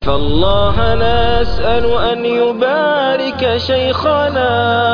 فالله نسأل أن يبارك شيخنا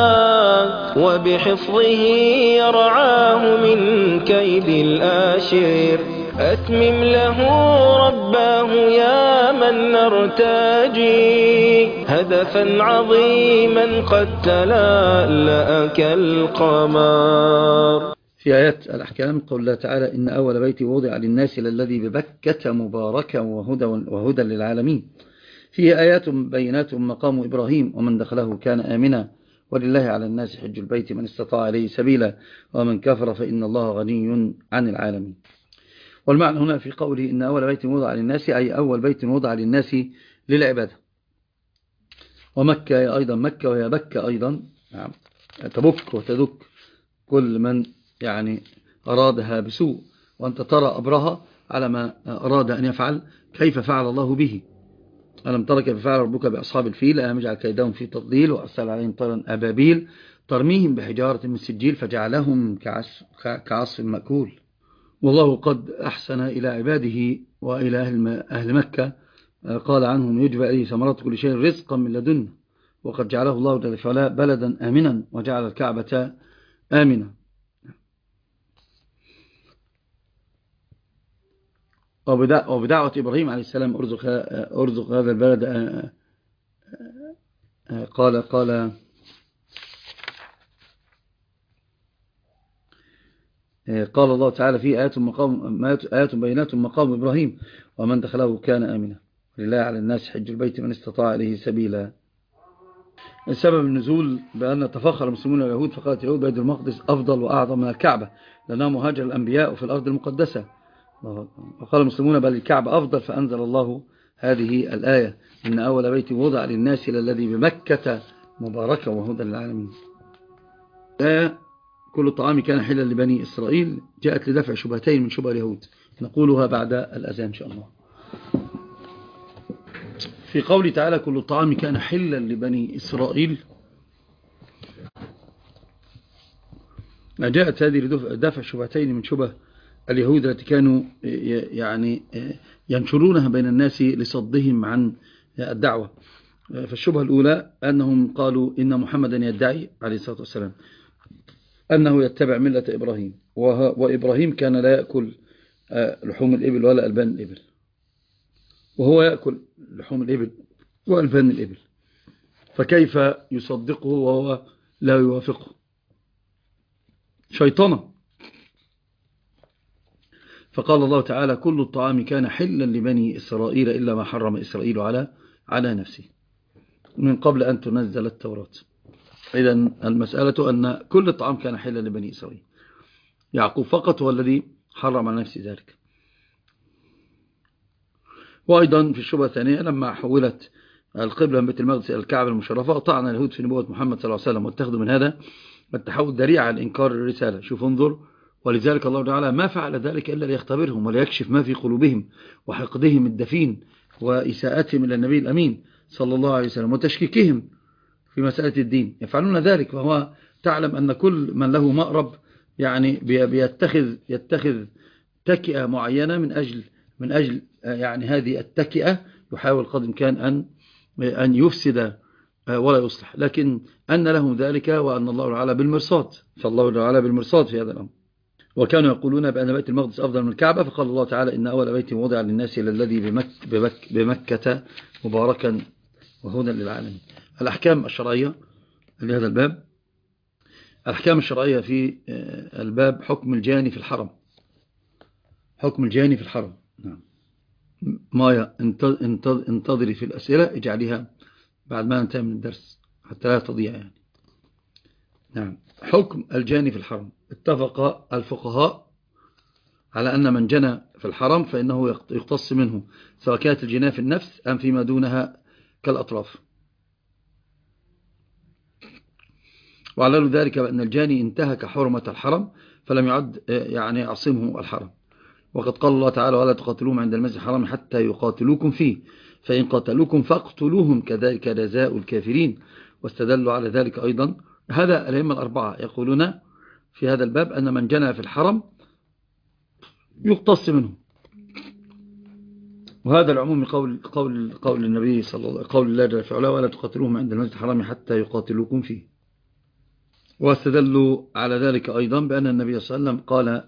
وبحفظه يرعاه من كيد الآشر. أتمم له رباه يا من نرتجي هدفا عظيما قد تلألأ كالقمر. في آيات الأحكام قول الله تعالى: إن أول بيت وضع للناس للذي ببكة مباركا وهدى للعالمين. فيه آيات بينات مقام إبراهيم ومن دخله كان آمنا ولله على الناس حج البيت من استطاع إليه سبيلا ومن كفر فإن الله غني عن العالمين. والمعنى هنا في قوله إن أول بيت وضع للناس أي أول بيت وضع للناس للعبادة. ومكة أيضا مكة وهي بكة أيضا تبك وتدك كل من يعني أرادها بسوء، وأنت ترى أبرهة على ما أراد أن يفعل كيف فعل الله به. ألم ترى كيف فعل ربك بأصحاب الفيل ألم يجعل كيدهم في تضليل وأرسل عليهم طيرا أبابيل ترميهم بحجارة من سجيل فجعلهم كعصف مأكول. والله قد أحسن إلى عباده وإلى أهل مكة، قال عنهم يجبى إليه ثمرات كل شيء رزقا من لدنه وقد جعله الله جل وعلا بلدا آمنا وجعل الكعبة آمنا. وبدعوة إبراهيم عليه السلام أرزق هذا البلد. قال الله تعالى في آيات بينات مقام إبراهيم ومن دخله كان آمنا لله على الناس حج البيت من استطاع إليه سبيلا. السبب النزول بأن تفخر المسلمون اليهود فقالت اليهود بيت المقدس أفضل وأعظم من الكعبة لأنها مهاجر الأنبياء في الأرض المقدسة، وقال المسلمون بل الكعبة أفضل فأنزل الله هذه الآية إن أول بيت وضع للناس للذي بمكة مباركة وهدى للعالمين. كل الطعام كان حلا لبني إسرائيل جاءت لدفع شبهتين من شبه اليهود، نقولها بعد الأذان إن شاء الله. في قول تعالى كل الطعام كان حلا لبني إسرائيل جاءت هذه لدفع شبهتين من شبه اليهود التي كانوا يعني ينشرونها بين الناس لصدهم عن الدعوة. فالشبهة الأولى أنهم قالوا إن محمدا يدعي عليه الصلاة والسلام أنه يتبع ملة إبراهيم، وإبراهيم كان لا يأكل لحوم الإبل ولا ألبان الإبل، وهو يأكل لحوم الإبل وألبان الإبل، فكيف يصدقه وهو لا يوافقه؟ شيطانة. فقال الله تعالى كل الطعام كان حلا لبني إسرائيل إلا ما حرم إسرائيل على نفسه من قبل أن تنزل التوراة. إذن المسألة أن كل الطعام كان حلا لبني إسرائيل، يعقوب فقط هو الذي حرم على نفسه ذلك. وأيضا في الشبهة الثانية لما حولت القبلة من بيت المقدس إلى الكعبة المشرفة طعن اليهود في نبوة محمد صلى الله عليه وسلم واتخذوا من هذا التحول ذريعة لإنكار الرسالة. شوف انظر، ولذلك الله تعالى ما فعل ذلك إلا ليختبرهم وليكشف ما في قلوبهم وحقدهم الدفين وإساءتهم إلى النبي الأمين صلى الله عليه وسلم وتشكيكهم في مسألة الدين. يفعلون ذلك وهو تعلم أن كل من له مأرب يعني يتخذ تكئة معينة من أجل يعني هذه التكئة يحاول قدر الإمكان أن يفسد ولا يصلح، لكن أن لهم ذلك وأن الله تعالى بالمرصاد، فالله تعالى بالمرصاد في هذا الأمر. وكانوا يقولون بأن بيت المقدس أفضل من الكعبة، فقال الله تعالى إن أول بيت وضع للناس للذي بمكة مباركا وهدى للعالمين. الأحكام الشرعية لهذا الباب، الأحكام الشرعية في الباب حكم الجاني في الحرم. حكم الجاني في الحرم. نعم. مايا انتظري في الأسئلة اجعليها بعد ما ننتهي من الدرس حتى لا تضيع يعني. نعم. حكم الجاني في الحرم. اتفق الفقهاء على أن من جنى في الحرم فإنه يقتص منه سواء كانت الجناية في النفس أم فيما دونها كالأطراف. وعلى ذلك بأن الجاني انتهك حرمة الحرم فلم يعد يعني يعصمه الحرم. وقد قال الله تعالى ولا تقاتلوهم عند المسجد الحرام حتى يقاتلوكم فيه فإن قاتلوكم فاقتلوهم كذلك جزاء الكافرين. واستدلوا على ذلك أيضا هذا الأئمة الأربعة يقولون في هذا الباب أن من جنى في الحرم يقتص منه وهذا العموم قول النبي صلى الله عليه وسلم، قول الله جل في علاه: ولا تقاتلوهم عند المسجد الحرام حتى يقاتلوكم فيه. واستدلوا على ذلك أيضا بأن النبي صلى الله عليه وسلم قال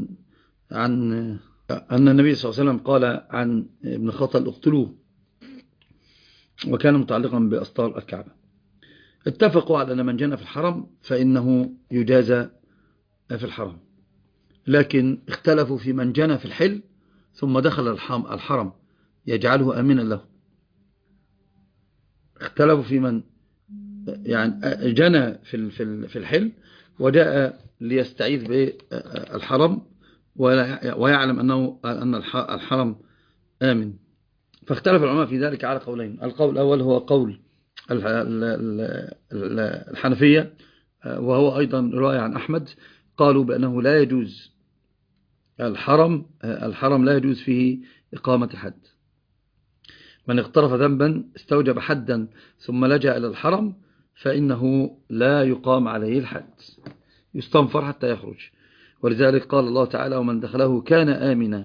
أن النبي صلى الله عليه وسلم قال عن ابن خطل: اقتلوه، وكان متعلقا بأسطار الكعبة. اتفقوا على أن من جنى في الحرم فإنه يجازى في الحرم، لكن اختلفوا في من جنى في الحل ثم دخل الحرم يجعله آمنا له. اختلفوا في من يعني جنى في الحل وجاء ليستعيذ بالحرم ويعلم أن الحرم آمن. فاختلف العلماء في ذلك على قولين: القول الأول هو قول الحنفية، وهو أيضا رواية عن أحمد، قالوا بأنه لا يجوز الحرم لا يجوز فيه إقامة حد. من اقترف ذنبا استوجب حدا ثم لجأ إلى الحرم فإنه لا يقام عليه الحد، يستنفر حتى يخرج. ولذلك قال الله تعالى: ومن دخله كان آمنا.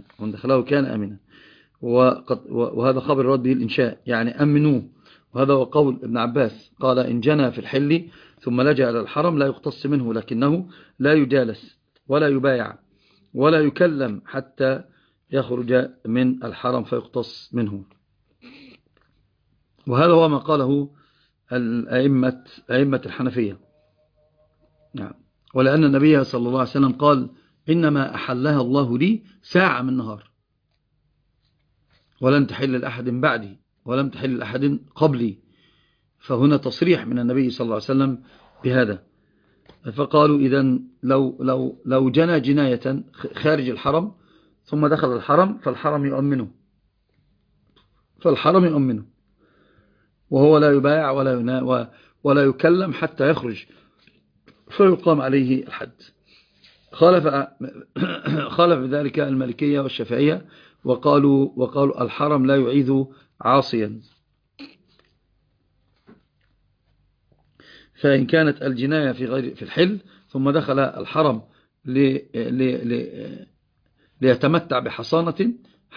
وهذا خبر رد به الإنشاء، يعني أمنوه. وهذا هو قول ابن عباس، قال: إن جنى في الحل ثم لجأ إلى الحرم لا يقتص منه، لكنه لا يجالس ولا يبايع ولا يكلم حتى يخرج من الحرم فيقتص منه. وهذا هو ما قاله أئمة الحنفية. نعم. ولأن النبي صلى الله عليه وسلم قال: إنما أحلها الله لي ساعة من نهار، ولن تحل لأحد بعدي ولم تحل لأحد قبلي. فهنا تصريح من النبي صلى الله عليه وسلم بهذا. فقالوا: إذن لو جنى جناية خارج الحرم ثم دخل الحرم فالحرم يؤمنه، وهو لا يبايع ولا يكلم حتى يخرج فيقام عليه الحد. خالف ذلك المالكية والشافعية، وقالوا الحرم لا يعيذ عاصيا. فإن كانت الجناية في الحل ثم دخل الحرم ليتمتع بحصانة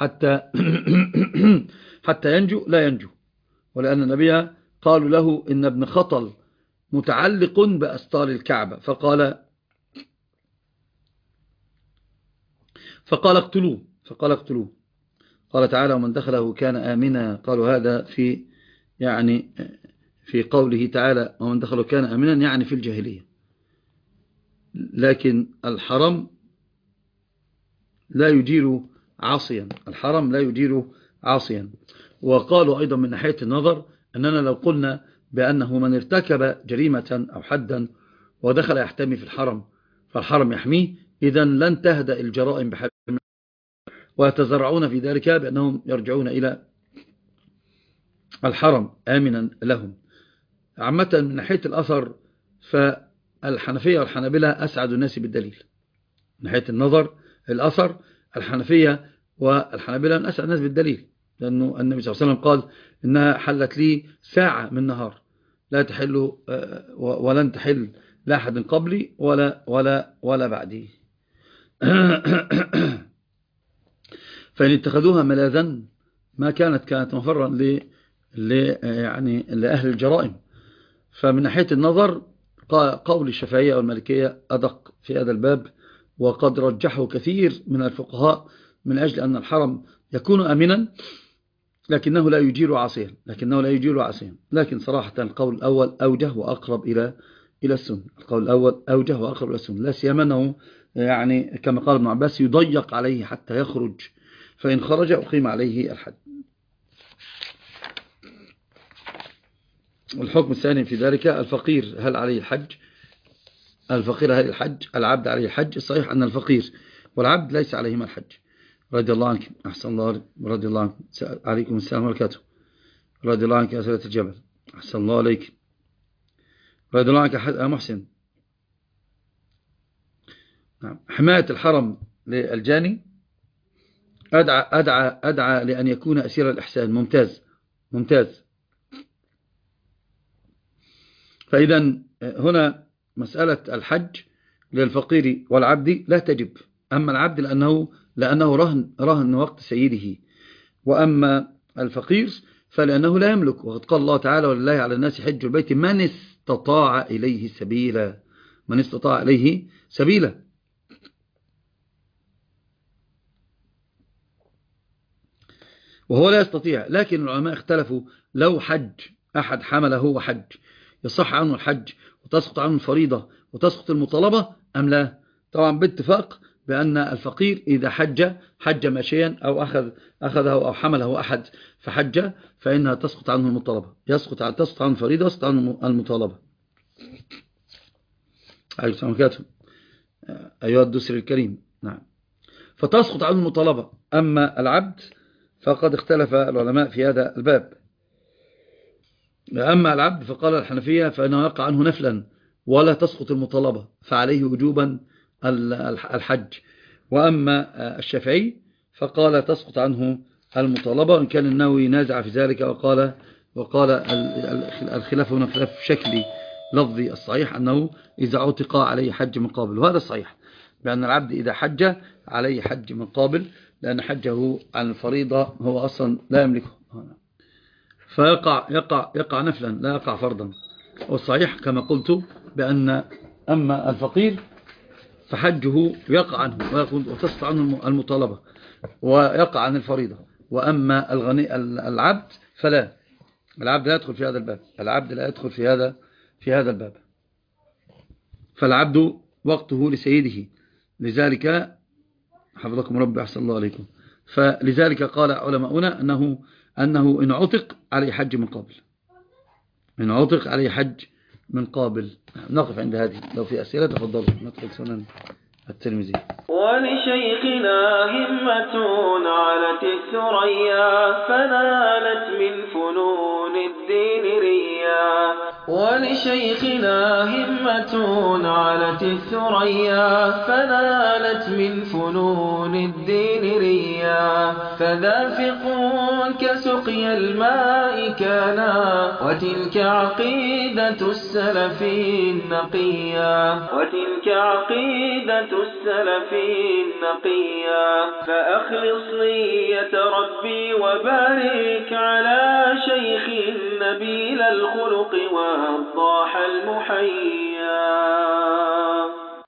حتى ينجو، لا ينجو. ولأن النبي قالوا له: إن ابن خطل متعلق بأستار الكعبة، فقال اقتلوه. قال تعالى: ومن دخله كان آمنا. قالوا هذا في قوله تعالى: ومن دخله كان آمنا، يعني في الجاهلية. لكن الحرم لا يجير عاصيا. وقالوا أيضا من ناحية النظر أننا لو قلنا بأنه من ارتكب جريمة أو حدا ودخل يحتمي في الحرم فالحرم يحميه، إذن لن تهدأ الجرائم بحال، ويتزرعون في ذلك بأنهم يرجعون إلى الحرم آمنا لهم. عامة من ناحية الأثر فالحنفية والحنابلة أسعد الناس بالدليل. من ناحية النظر الأثر الحنفية والحنابلة من أسعد الناس بالدليل، لأنه النبي صلى الله عليه وسلم قال: إنها حلت لي ساعة من نهار، لا تحل ولن تحل لا أحد قبلي ولا بعدي. فإن اتخذوها ملاذا ما كانت مفرا لأهل الجرائم. فمن ناحية النظر قول الشافعية والمالكية أدق في هذا الباب، وقد رجحه كثير من الفقهاء من أجل أن الحرم يكون آمنا لكنه لا يجير عاصيا. لكن صراحة القول الأول أوجه وأقرب إلى السنة. لا سيما أنه كما قال ابن عباس يضيق عليه حتى يخرج، فإن خرج أقيم عليه الحد. الحكم الثاني في ذلك: الفقير هل عليه الحج؟ العبد عليه الحج؟ الصحيح أن الفقير والعبد ليس عليهما الحج. رضي الله عنك. أحسن الله. رضي الله عنك. عليكم السلام وبركاته. رضي الله عنك يا سيدة الجبل. أحسن الله عليك. رضي الله عنك يا محسن. نعم. حماية الحرم للجاني أدعى لأن يكون أسير الإحسان. ممتاز. فإذا هنا مسألة الحج للفقير والعبد لا تجب. أما العبد لأنه رهن وقت سيده، وأما الفقير فلأنه لا يملك، وقد قال الله تعالى ولله على الناس حج البيت من استطاع إليه سبيلا، من استطاع إليه سبيلا. وهو لا يستطيع، لكن العلماء اختلفوا لو حج أحد حمله وحج يصح عنه الحج وتسقط عنه الفريضة وتسقط المطالبة أم لا؟ طبعا باتفاق بأن الفقير إذا حج ماشيا أو أخذه أو حمله أحد فحج فإنها تسقط عنه المطالبة، تسقط عنه الفريضة، تسقط عنه المطالبة. أيها الدسر الكريم، نعم، فتسقط عنه المطالبة. أما العبد فقد اختلف العلماء في هذا الباب. أما العبد فقال الحنفية فإنه يقع عنه نفلا ولا تسقط المطالبة فعليه وجوبا الحج. وأما الشافعي فقال تسقط عنه المطالبة، وإن كان النووي نازع في ذلك وقال الخلاف هنا خلاف شكلي لفظي. الصحيح أنه إذا عتق عليه حج من قابل، وهذا الصحيح بأن العبد إذا حج عليه حج من قابل، لأن حجه عن الفريضة هو أصلا لا يملكه، فيقع نفلا لا يقع فرضا. والصحيح كما قلت بأن أما الفقير فحجه يقع عنه وتسقط عنه المطالبة ويقع عن الفريضة. وأما العبد فلا، العبد لا يدخل في هذا الباب، العبد لا يدخل في هذا الباب. فالعبد وقته لسيده، لذلك حفظكم ربي أحسن الله عليكم. فلذلك قال علماؤنا أنه إن عتق عليه حج من قابل، إن عتق عليه حج من قابل. نقف عند هذه، لو في أسئلة تفضلوا ندخل سنن الترمذي. ولشيخنا همة علت الثريا فنالت من فنون الدين ريا، ولشيخنا همة علت الثريا فنالت من فنون الدين ريا، فدافق كسقي الماء كانا وتلك عقيدة السلف النقيا، وتلك عقيدة السلف النقيا. فأخلص نية ربي وبارك على شيخ نبيل الخلق والضاح المحيا.